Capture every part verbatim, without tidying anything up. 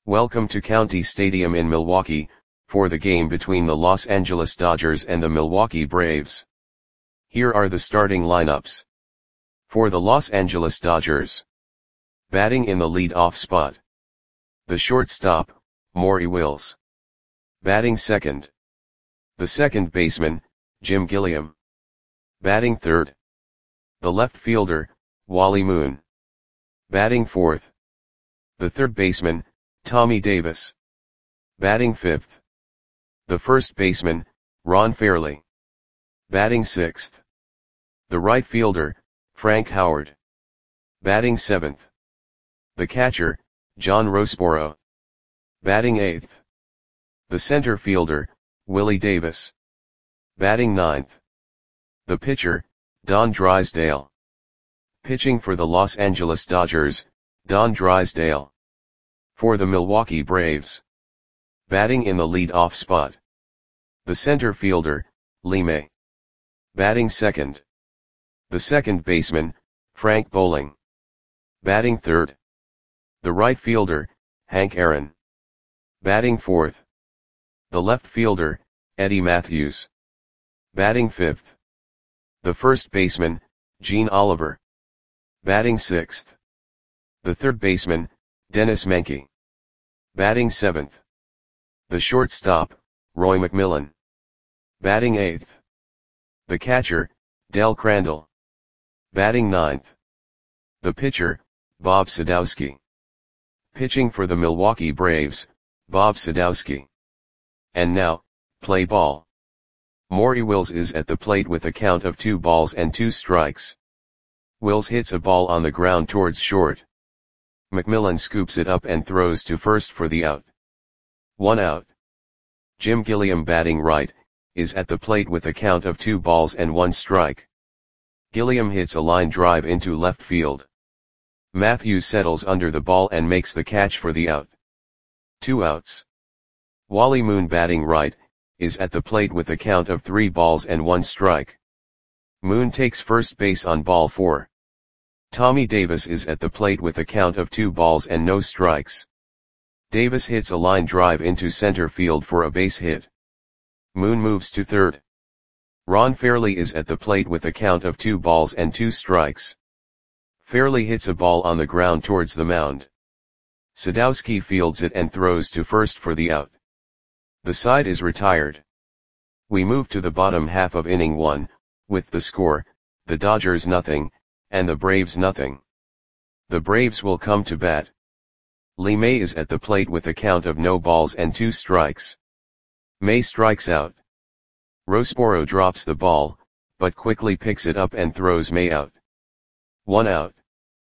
Welcome to County Stadium in Milwaukee, for the game between the Los Angeles Dodgers and the Milwaukee Braves. Here are the starting lineups. For the Los Angeles Dodgers. Batting in the lead-off spot. The shortstop, Maury Wills. Batting second. The second baseman, Jim Gilliam. Batting third. The left fielder, Wally Moon. Batting fourth. The third baseman, Tommy Davis. Batting fifth. The first baseman, Ron Fairly. Batting sixth. The right fielder, Frank Howard. Batting seventh. The catcher, John Roseboro. Batting eighth. The center fielder, Willie Davis. Batting ninth. The pitcher, Don Drysdale. Pitching for the Los Angeles Dodgers, Don Drysdale. For the Milwaukee Braves. Batting in the lead-off spot. The center fielder, Lee May. Batting second. The second baseman, Frank Bowling. Batting third. The right fielder, Hank Aaron. Batting fourth. The left fielder, Eddie Mathews. Batting fifth. The first baseman, Gene Oliver. Batting sixth. The third baseman, Dennis Menke. Batting seventh. The shortstop, Roy McMillan. Batting eighth. The catcher, Del Crandall. Batting ninth. The pitcher, Bob Sadowski. Pitching for the Milwaukee Braves, Bob Sadowski. And now, play ball. Maury Wills is at the plate with a count of two balls and two strikes. Wills hits a ball on the ground towards short. McMillan scoops it up and throws to first for the out. One out. Jim Gilliam, batting right, is at the plate with a count of two balls and one strike. Gilliam hits a line drive into left field. Mathews settles under the ball and makes the catch for the out. Two outs. Wally Moon, batting right, is at the plate with a count of three balls and one strike. Moon takes first base on ball four. Tommy Davis is at the plate with a count of two balls and no strikes. Davis hits a line drive into center field for a base hit. Moon moves to third. Ron Fairly is at the plate with a count of two balls and two strikes. Fairly hits a ball on the ground towards the mound. Sadowski fields it and throws to first for the out. The side is retired. We move to the bottom half of inning one, with the score, the Dodgers nothing, and the Braves nothing. The Braves will come to bat. Lee May is at the plate with a count of no balls and two strikes. May strikes out. Roseboro drops the ball, but quickly picks it up and throws May out. One out.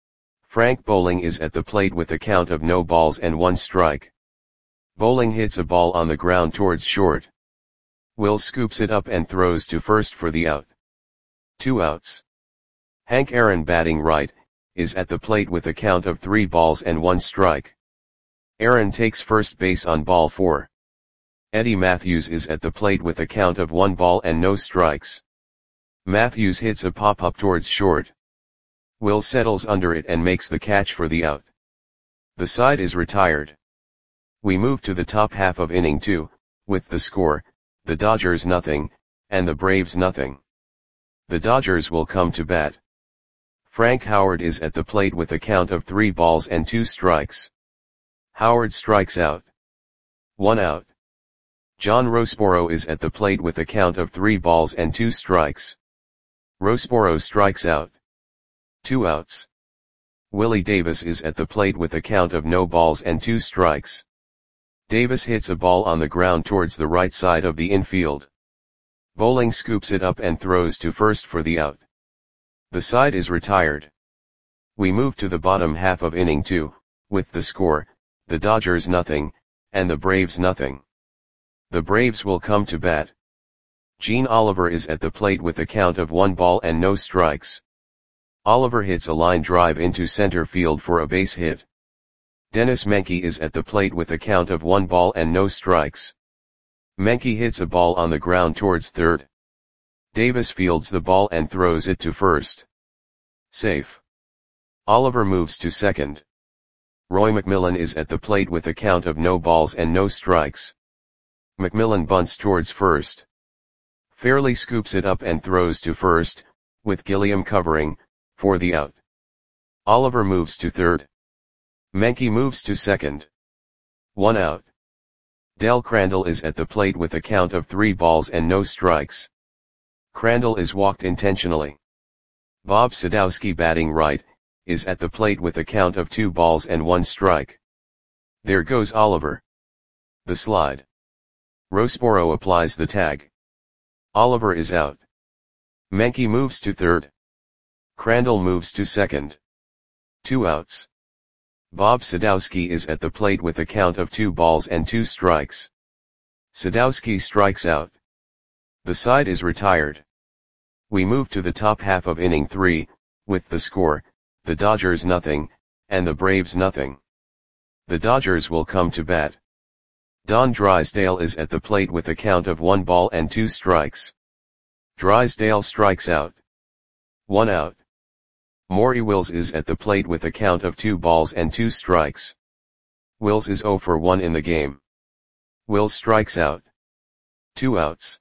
Frank Bowling is at the plate with a count of no balls and one strike. Bowling hits a ball on the ground towards short. Wills scoops it up and throws to first for the out. Two outs. Hank Aaron, batting right, is at the plate with a count of three balls and one strike. Aaron takes first base on ball four. Eddie Mathews is at the plate with a count of one ball and no strikes. Mathews hits a pop-up towards short. Will settles under it and makes the catch for the out. The side is retired. We move to the top half of inning two, with the score, the Dodgers nothing, and the Braves nothing. The Dodgers will come to bat. Frank Howard is at the plate with a count of three balls and two strikes. Howard strikes out. One out. John Roseboro is at the plate with a count of three balls and two strikes. Roseboro strikes out. Two outs. Willie Davis is at the plate with a count of no balls and two strikes. Davis hits a ball on the ground towards the right side of the infield. Bowling scoops it up and throws to first for the out. The side is retired. We move to the bottom half of inning two, with the score, the Dodgers nothing, and the Braves nothing. The Braves will come to bat. Gene Oliver is at the plate with a count of one ball and no strikes. Oliver hits a line drive into center field for a base hit. Dennis Menke is at the plate with a count of one ball and no strikes. Menke hits a ball on the ground towards third. Davis fields the ball and throws it to first. Safe. Oliver moves to second. Roy McMillan is at the plate with a count of no balls and no strikes. McMillan bunts towards first. Fairley scoops it up and throws to first, with Gilliam covering, for the out. Oliver moves to third. Menke moves to second. One out. Del Crandall is at the plate with a count of three balls and no strikes. Crandall is walked intentionally. Bob Sadowski, batting right, is at the plate with a count of two balls and one strike. There goes Oliver. The slide. Rosborough applies the tag. Oliver is out. Menke moves to third. Crandall moves to second. Two outs. Bob Sadowski is at the plate with a count of two balls and two strikes. Sadowski strikes out. The side is retired. We move to the top half of inning three, with the score, the Dodgers nothing, and the Braves nothing. The Dodgers will come to bat. Don Drysdale is at the plate with a count of one ball and two strikes. Drysdale strikes out. One out. Maury Wills is at the plate with a count of two balls and two strikes. Wills is oh for one in the game. Wills strikes out. Two outs.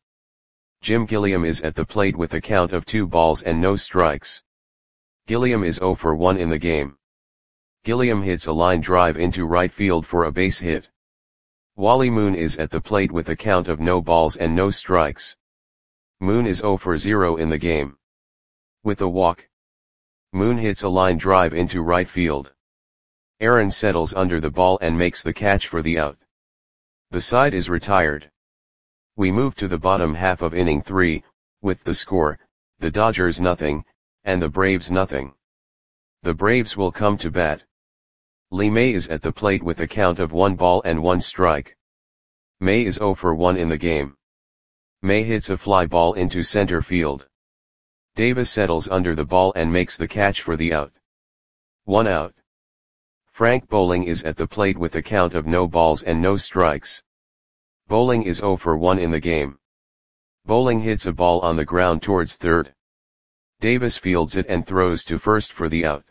Jim Gilliam is at the plate with a count of two balls and no strikes. Gilliam is oh for one in the game. Gilliam hits a line drive into right field for a base hit. Wally Moon is at the plate with a count of no balls and no strikes. Moon is oh for zero in the game. With a walk, Moon hits a line drive into right field. Aaron settles under the ball and makes the catch for the out. The side is retired. We move to the bottom half of inning three, with the score, the Dodgers nothing, and the Braves nothing. The Braves will come to bat. Lee May is at the plate with a count of one ball and one strike. May is oh for one in the game. May hits a fly ball into center field. Davis settles under the ball and makes the catch for the out. One out. Frank Bowling is at the plate with a count of no balls and no strikes. Bowling is oh for one in the game. Bowling hits a ball on the ground towards third. Davis fields it and throws to first for the out.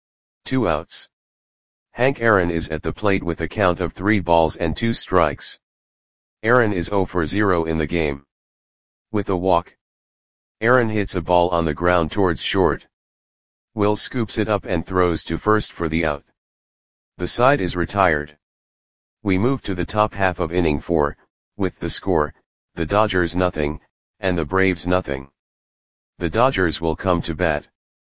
Two outs. Hank Aaron is at the plate with a count of three balls and two strikes. Aaron is oh for zero in the game. With a walk, Aaron hits a ball on the ground towards short. Will scoops it up and throws to first for the out. The side is retired. We move to the top half of inning four, with the score, the Dodgers nothing, and the Braves nothing. The Dodgers will come to bat.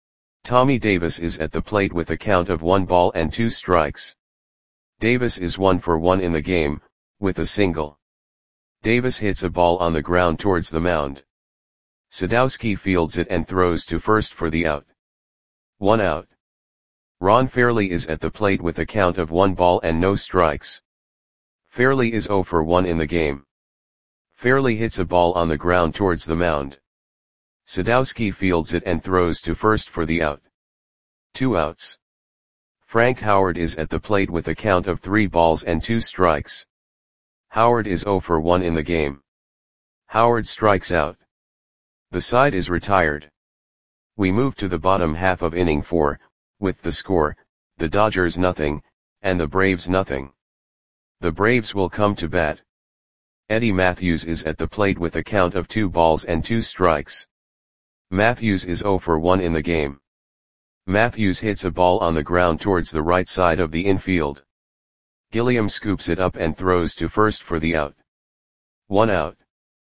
Tommy Davis is at the plate with a count of one ball and two strikes. Davis is one for one in the game, with a single. Davis hits a ball on the ground towards the mound. Sadowski fields it and throws to first for the out. One out. Ron Fairley is at the plate with a count of one ball and no strikes. Fairley is oh for one in the game. Fairley hits a ball on the ground towards the mound. Sadowski fields it and throws to first for the out. Two outs. Frank Howard is at the plate with a count of three balls and two strikes. Howard is oh for one in the game. Howard strikes out. The side is retired. We move to the bottom half of inning four, with the score, the Dodgers nothing, and the Braves nothing. The Braves will come to bat. Eddie Matthews is at the plate with a count of two balls and two strikes. Matthews is oh for one in the game. Matthews hits a ball on the ground towards the right side of the infield. Gilliam scoops it up and throws to first for the out. One out.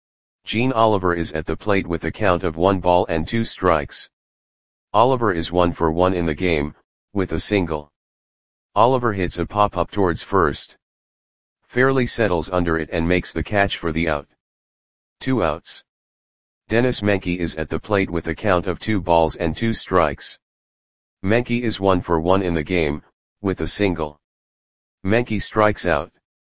Gene Oliver is at the plate with a count of one ball and two strikes. Oliver is one for one in the game, with a single. Oliver hits a pop-up towards first. Fairley settles under it and makes the catch for the out. Two outs. Dennis Menke is at the plate with a count of two balls and two strikes. Menke is one for one in the game, with a single. Menke strikes out.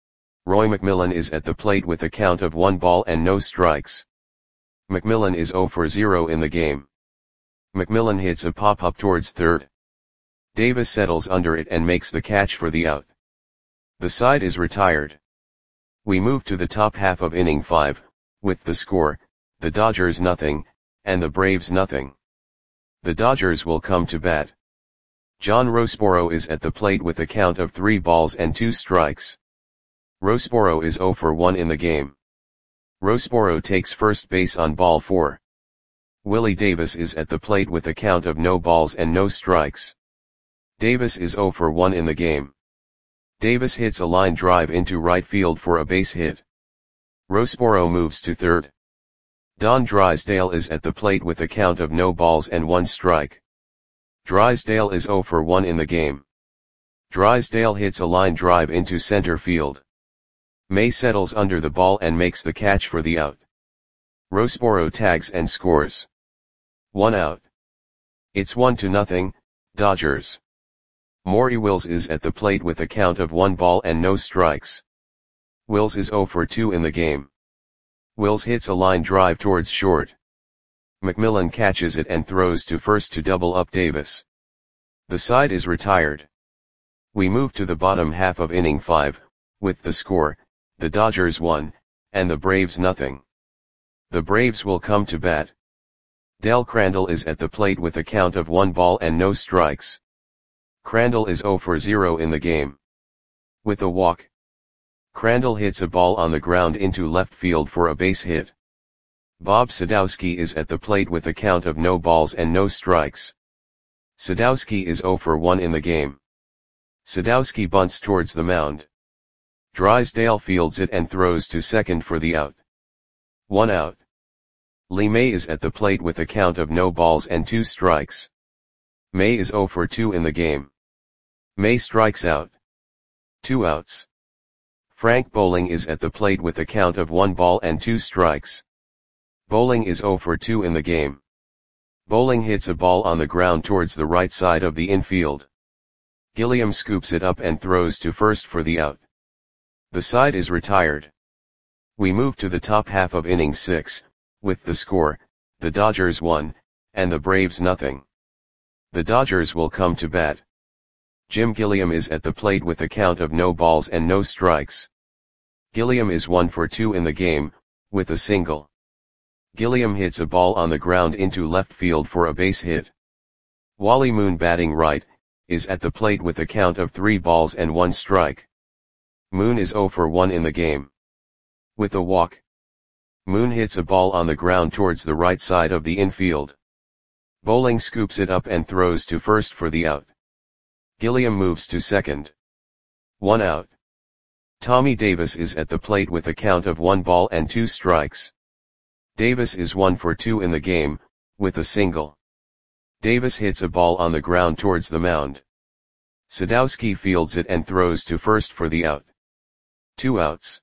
Roy McMillan is at the plate with a count of one ball and no strikes. McMillan is oh for zero in the game. McMillan hits a pop-up towards third. Davis settles under it and makes the catch for the out. The side is retired. We move to the top half of inning five, with the score, the Dodgers nothing, and the Braves nothing. The Dodgers will come to bat. John Roseboro is at the plate with a count of three balls and two strikes. Roseboro is zero for one in the game. Roseboro takes first base on ball four. Willie Davis is at the plate with a count of no balls and no strikes. Davis is zero for one in the game. Davis hits a line drive into right field for a base hit. Roseboro moves to third. Don Drysdale is at the plate with a count of no balls and one strike. Drysdale is zero for one in the game. Drysdale hits a line drive into center field. May settles under the ball and makes the catch for the out. Roseboro tags and scores. One out. It's one to nothing, Dodgers. Maury Wills is at the plate with a count of one ball and no strikes. Wills is zero for two in the game. Wills hits a line drive towards short. McMillan catches it and throws to first to double up Davis. The side is retired. We move to the bottom half of inning five, with the score, the Dodgers one, and the Braves nothing. The Braves will come to bat. Del Crandall is at the plate with a count of one ball and no strikes. Crandall is zero for zero in the game. With a walk, Crandall hits a ball on the ground into left field for a base hit. Bob Sadowski is at the plate with a count of no balls and no strikes. Sadowski is zero for one in the game. Sadowski bunts towards the mound. Drysdale fields it and throws to second for the out. One out. Lee May is at the plate with a count of no balls and two strikes. May is zero for two in the game. May strikes out. Two outs. Frank Bowling is at the plate with a count of one ball and two strikes. Bowling is zero for two in the game. Bowling hits a ball on the ground towards the right side of the infield. Gilliam scoops it up and throws to first for the out. The side is retired. We move to the top half of inning six, with the score, the Dodgers one, and the Braves nothing. The Dodgers will come to bat. Jim Gilliam is at the plate with a count of no balls and no strikes. Gilliam is one for two in the game, with a single. Gilliam hits a ball on the ground into left field for a base hit. Wally Moon, batting right, is at the plate with a count of three balls and one strike. Moon is zero for one in the game. With a walk, Moon hits a ball on the ground towards the right side of the infield. Bowling scoops it up and throws to first for the out. Gilliam moves to second. One out. Tommy Davis is at the plate with a count of one ball and two strikes. Davis is one for two in the game, with a single. Davis hits a ball on the ground towards the mound. Sadowski fields it and throws to first for the out. Two outs.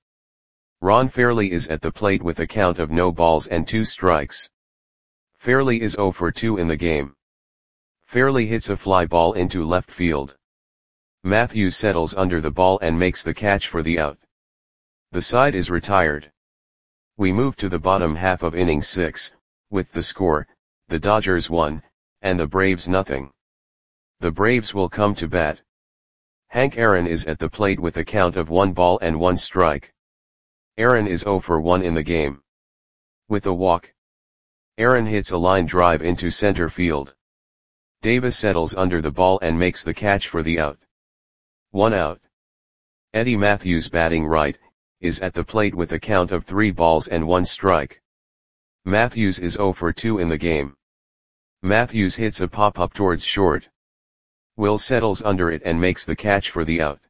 Ron Fairley is at the plate with a count of no balls and two strikes. Fairley is zero for two in the game. Fairley hits a fly ball into left field. Matthews settles under the ball and makes the catch for the out. The side is retired. We move to the bottom half of inning six, with the score, the Dodgers one, and the Braves nothing. The Braves will come to bat. Hank Aaron is at the plate with a count of one ball and one strike. Aaron is zero for one in the game. With a walk, Aaron hits a line drive into center field. Davis settles under the ball and makes the catch for the out. One out. Eddie Matthews, batting right, is at the plate with a count of three balls and one strike. Matthews is zero for two in the game. Matthews hits a pop-up towards short. Will settles under it and makes the catch for the out.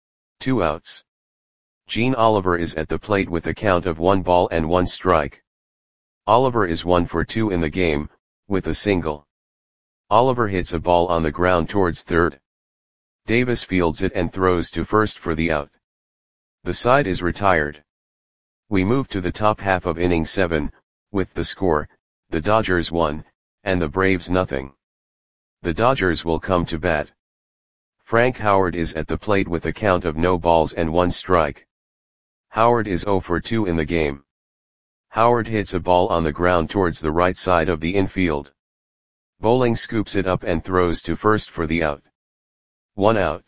Two outs. Gene Oliver is at the plate with a count of one ball and one strike. Oliver is one for two in the game, with a single. Oliver hits a ball on the ground towards third. Davis fields it and throws to first for the out. The side is retired. We move to the top half of inning seven, with the score, the Dodgers one, and the Braves nothing. The Dodgers will come to bat. Frank Howard is at the plate with a count of no balls and one strike. Howard is zero for two in the game. Howard hits a ball on the ground towards the right side of the infield. Bowling scoops it up and throws to first for the out. One out.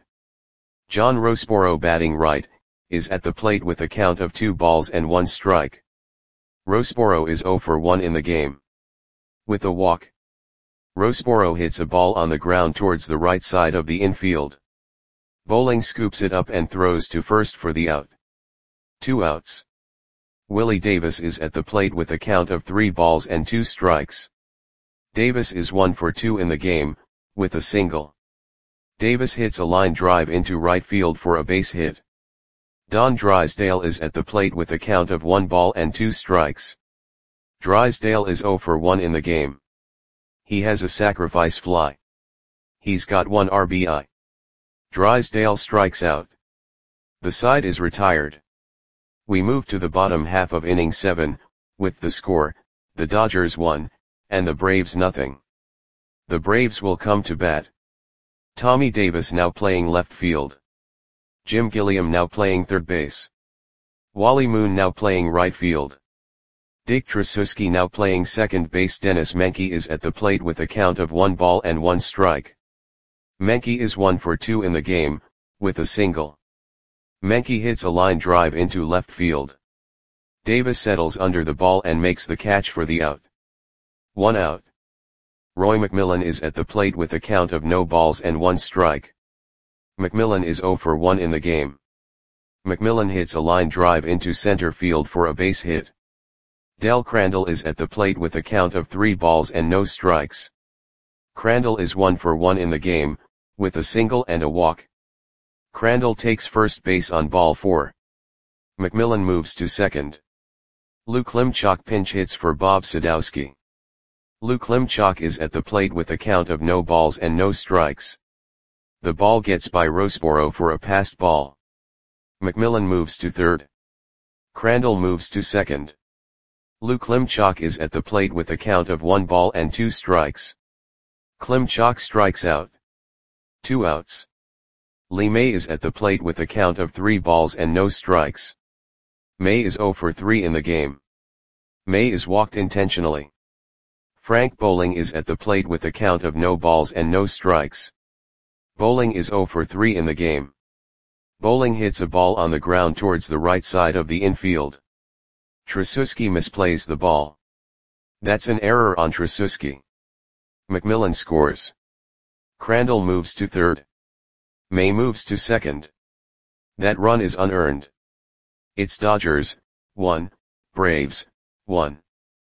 John Roseboro, batting right, is at the plate with a count of two balls and one strike. Roseboro is zero for one in the game. With a walk, Roseboro hits a ball on the ground towards the right side of the infield. Bowling scoops it up and throws to first for the out. Two outs. Willie Davis is at the plate with a count of three balls and two strikes. Davis is one for two in the game, with a single. Davis hits a line drive into right field for a base hit. Don Drysdale is at the plate with a count of one ball and two strikes. Drysdale is zero for one in the game. He has a sacrifice fly. He's got one R B I. Drysdale strikes out. The side is retired. We move to the bottom half of inning seven, with the score, the Dodgers one, and the Braves nothing. The Braves will come to bat. Tommy Davis now playing left field. Jim Gilliam now playing third base. Wally Moon now playing right field. Dick Tracewski now playing second base. Dennis Menke is at the plate with a count of one ball and one strike. Menke is one for two in the game, with a single. Menke hits a line drive into left field. Davis settles under the ball and makes the catch for the out. One out. Roy McMillan is at the plate with a count of no balls and one strike. McMillan is zero for one in the game. McMillan hits a line drive into center field for a base hit. Del Crandall is at the plate with a count of three balls and no strikes. Crandall is one for one in the game, with a single and a walk. Crandall takes first base on ball four. McMillan moves to second. Lou Klimchak pinch hits for Bob Sadowski. Lou Klimchak is at the plate with a count of no balls and no strikes. The ball gets by Roseboro for a passed ball. McMillan moves to third. Crandall moves to second. Lou Klimchak is at the plate with a count of one ball and two strikes. Klimchak strikes out. Two outs. Lee May is at the plate with a count of three balls and no strikes. May is zero for three in the game. May is walked intentionally. Frank Bowling is at the plate with a count of no balls and no strikes. Bowling is zero for three in the game. Bowling hits a ball on the ground towards the right side of the infield. Tracewski misplays the ball. That's an error on Tracewski. McMillan scores. Crandall moves to third. May moves to second. That run is unearned. It's Dodgers, one, Braves, one.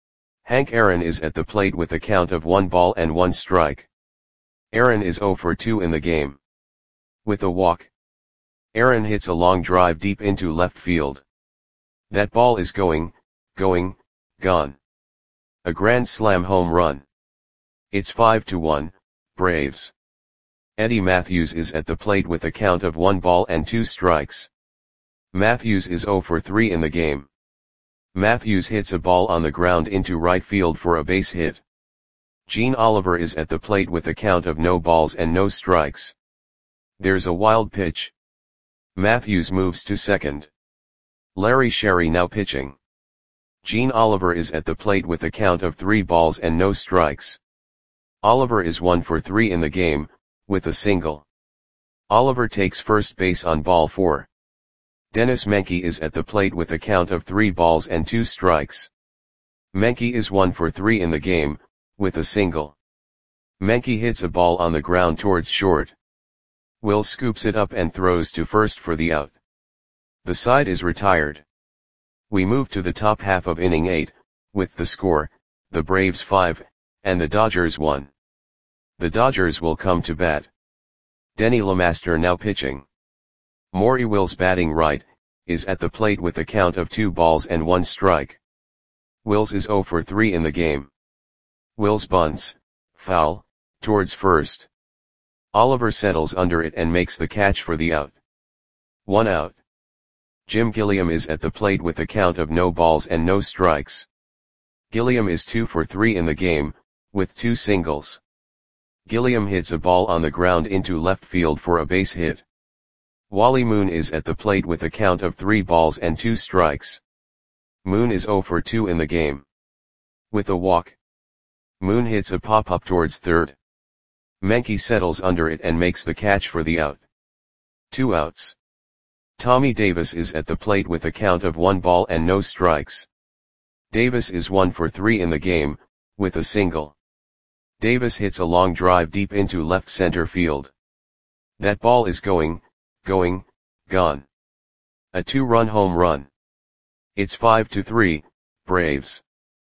Hank Aaron is at the plate with a count of one ball and one strike. Aaron is zero for two in the game. With a walk. Aaron hits a long drive deep into left field. That ball is going, going, gone. A grand slam home run. It's five to one, Braves. Eddie Matthews is at the plate with a count of one ball and two strikes. Matthews is zero for three in the game. Matthews hits a ball on the ground into right field for a base hit. Gene Oliver is at the plate with a count of no balls and no strikes. There's a wild pitch. Matthews moves to second. Larry Sherry now pitching. Gene Oliver is at the plate with a count of three balls and no strikes. Oliver is one for three in the game, with a single. Oliver takes first base on ball four. Dennis Menke is at the plate with a count of three balls and two strikes. Menke is one for three in the game, with a single. Menke hits a ball on the ground towards short. Will scoops it up and throws to first for the out. The side is retired. We move to the top half of inning eight, with the score, the Braves five, and the Dodgers one. The Dodgers will come to bat. Denny LeMaster now pitching. Maury Wills batting right, is at the plate with a count of two balls and one strike. Wills is zero for three in the game. Wills bunts, foul, towards first. Oliver settles under it and makes the catch for the out. One out. Jim Gilliam is at the plate with a count of no balls and no strikes. Gilliam is two for three in the game, with two singles. Gilliam hits a ball on the ground into left field for a base hit. Wally Moon is at the plate with a count of three balls and two strikes. Moon is zero for two in the game. With a walk. Moon hits a pop-up towards third. Menke settles under it and makes the catch for the out. Two outs. Tommy Davis is at the plate with a count of one ball and no strikes. Davis is one for three in the game, with a single. Davis hits a long drive deep into left center field. That ball is going, going, gone. A two-run home run. It's five to three, Braves.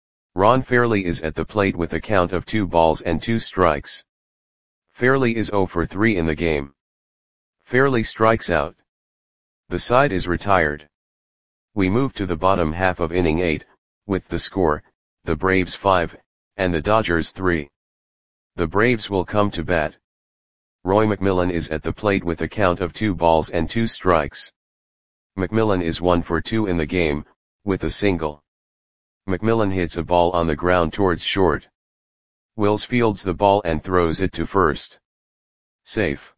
Ron Fairly is at the plate with a count of two balls and two strikes. Fairly is zero for three in the game. Fairly strikes out. The side is retired. We move to the bottom half of inning eight, with the score, the Braves five, and the Dodgers three. The Braves will come to bat. Roy McMillan is at the plate with a count of two balls and two strikes. McMillan is one for two in the game, with a single. McMillan hits a ball on the ground towards short. Wills fields the ball and throws it to first. Safe.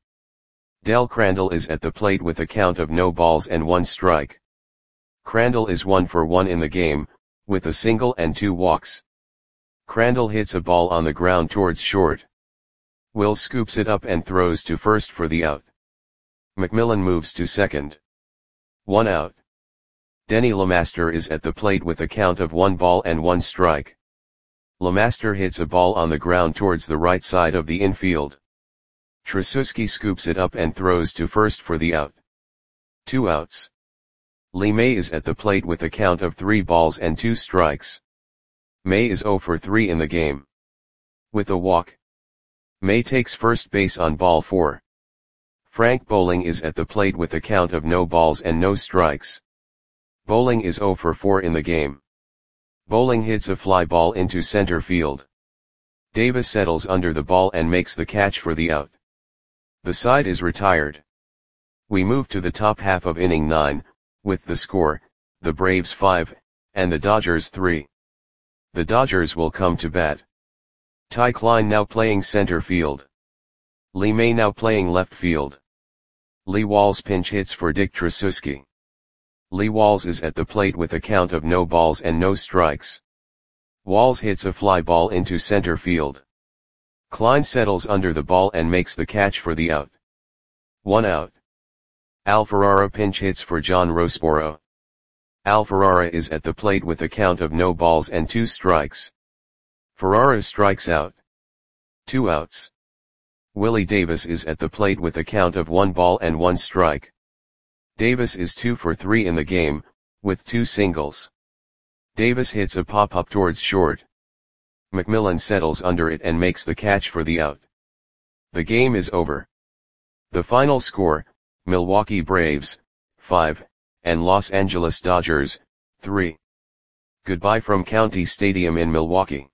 Del Crandall is at the plate with a count of no balls and one strike. Crandall is one for one in the game, with a single and two walks. Crandall hits a ball on the ground towards short. Wills scoops it up and throws to first for the out. McMillan moves to second. One out. Denny LeMaster is at the plate with a count of one ball and one strike. LeMaster hits a ball on the ground towards the right side of the infield. Tracewski scoops it up and throws to first for the out. Two outs. Lee May is at the plate with a count of three balls and two strikes. May is zero for three in the game. With a walk. May takes first base on ball four. Frank Bowling is at the plate with a count of no balls and no strikes. Bowling is zero for four in the game. Bowling hits a fly ball into center field. Davis settles under the ball and makes the catch for the out. The side is retired. We move to the top half of inning nine, with the score, the Braves five, and the Dodgers three. The Dodgers will come to bat. Ty Klein now playing center field. Lee May now playing left field. Lee Walls pinch hits for Dick Tracewski. Lee Walls is at the plate with a count of no balls and no strikes. Walls hits a fly ball into center field. Klein settles under the ball and makes the catch for the out. One out. Al Ferrara pinch hits for John Rosboro. Al Ferrara is at the plate with a count of no balls and two strikes. Ferrara strikes out. Two outs. Willie Davis is at the plate with a count of one ball and one strike. Davis is two for three in the game, with two singles. Davis hits a pop-up towards short. McMillan settles under it and makes the catch for the out. The game is over. The final score, Milwaukee Braves, five, and Los Angeles Dodgers, three. Goodbye from County Stadium in Milwaukee.